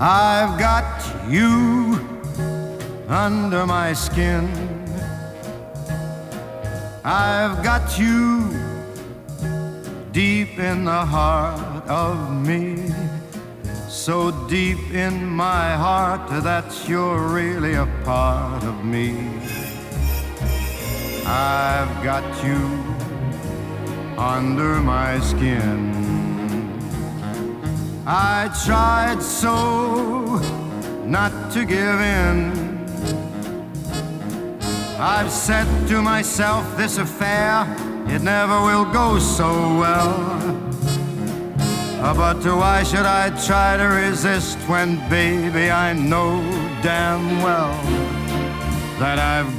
I've got you under my skin. I've got you deep in the heart of me, so deep in my heart that you're really a part of me. I've got you under my skin. I tried so not to give in. I've said to myself, this affair, it never will go so well. But why should I try to resist when, baby, I know damn well that I've